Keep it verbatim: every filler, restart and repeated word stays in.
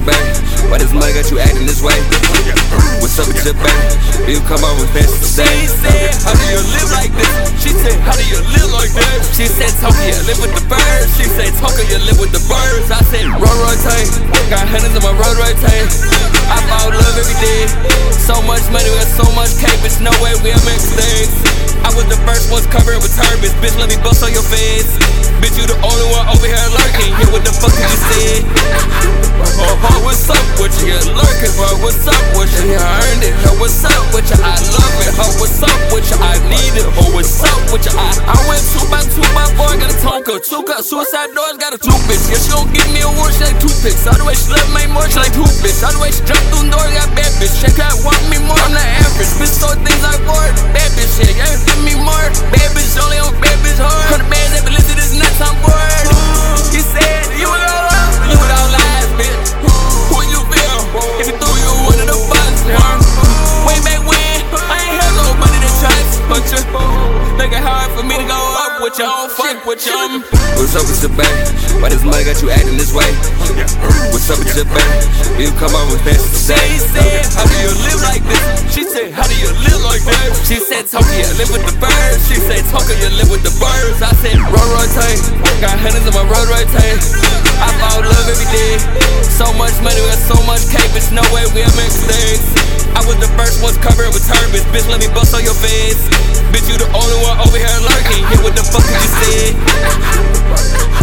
babe? Why this money got you acting this way? What's up with your babe? You come on with best to say. She said, how do you live like this? She said, how do you live like that? She said, Toka, you live with the birds. She said, Toka, you live with the birds. I said, road rotate, got hundreds on my road rotate. I found love every day. So much money, we got so much cake, bitch, no way we are mistakes. I was the first ones covering with turbans, bitch, let me bust on your face. Bitch, you the only one over here lurking. Hear what the fuck you just said? Oh, oh, what's up with you? You're lurking, bro. What's up with you? You earned it. Oh, what's up with you? I love it. Oh, what's up with you? I need it. Oh, what's up with you? I, I went two by two by four, got a Tonka. Two cut suicide doors, got a two bitch. Yeah, she don't give me a award, she like two picks. All the way she love me more, she like two bitch. All the way she jumped through the door, got bad bitch. Check out, want me more. I'm the average. Bitch, so things like bored. Bad bitch, shit. Yeah, give me more. Bad bitch, only on bad bitch hard. Hundred bands, never listen to this nuts, I'm bored. You said you would all love, you would all lies, bitch. Who you feel? If you threw you one of the buttons, huh? Way back when, I ain't had nobody that tries to put you. Make it hard for me to go up with you, don't fuck with you. What's up with your babe? Why this money got you acting this way? What's up with your babe? You come on with best to say. She said, how do you live like this? She said, how do you live like that? She said, Toka, you live with the birds. She said, Toka, you live with the birds. I said, road rotate, got hundreds on my road rotate. I found love every day. So much money, we got so much cake, bitch, no way we are mistakes. I was the first ones covering with turbans, bitch, let me bust on your face. Bitch, you the only one over here lurking. Hear what the fuck you just said?